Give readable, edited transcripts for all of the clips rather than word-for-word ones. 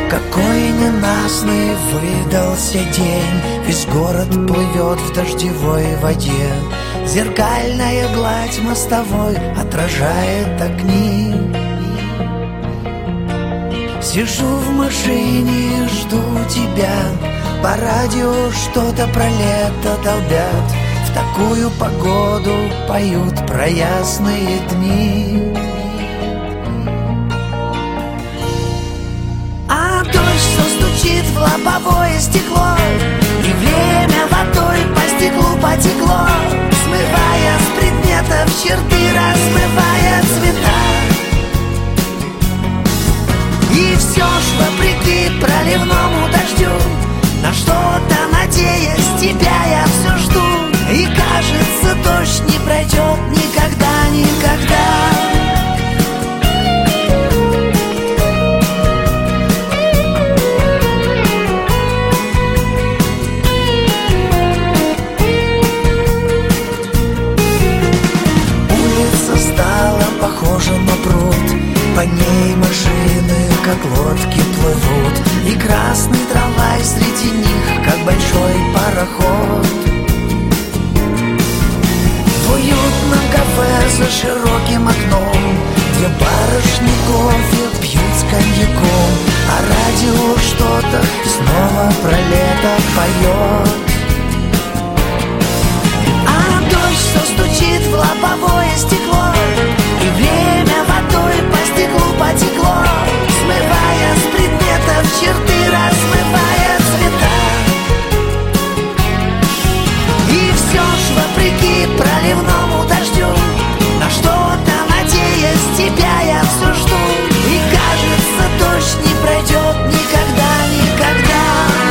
Какой ненастный выдался день, весь город плывет в дождевой воде. Зеркальная гладь мостовой отражает огни. Сижу в машине и жду тебя, по радио что-то про лето долбят. В такую погоду поют про ясные дни. А дождь все стучит в лобовое стекло, и время водой по стеклу потекло, смывая с предметов черты, размывая цвета. И все ж вопреки проливному дождю, на что-то надеясь, тебя я все жду. И кажется, дождь не пройдет никогда, никогда. Улица стала похожа на пруд, по ней машины, как лодки, плывут. И красный трамвай среди них, как большой пароход. В уютном кафе за широким окном две барышни кофе пьют с коньяком, а радио что-то снова про лето поет. А дождь все стучит в лобовое стекло, и время водой по стеклу потекло, смывая с предметов черты, размывая цвета. И все ж вопреки проливному дождю, на что-то надеясь, тебя я все жду. И кажется, дождь не пройдет никогда, никогда.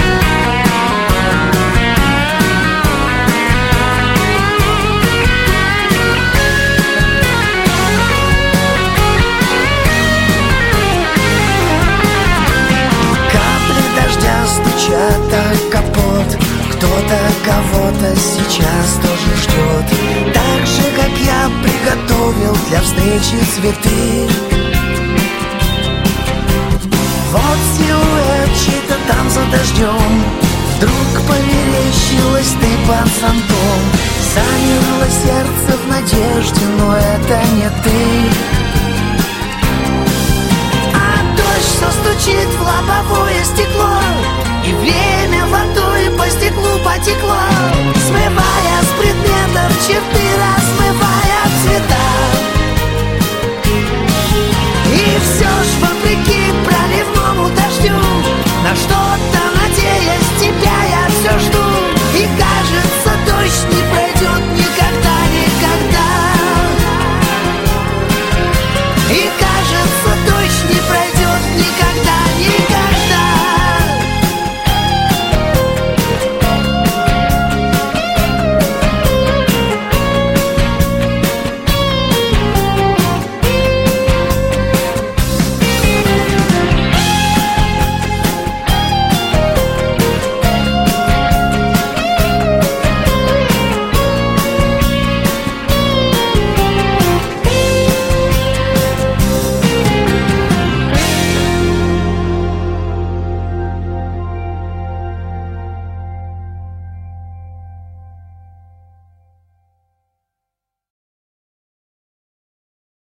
Стучат о капот, кто-то кого-то сейчас тоже ждет. Так же, как я приготовил для встречи цветы. Вот силуэт чей-то там за дождем, вдруг померещилась ты под зонтом. Замерло сердце в надежде, но это не ты. Все стучит в лобовое стекло, и время водой по стеклу потекло, смывая с предметов черты,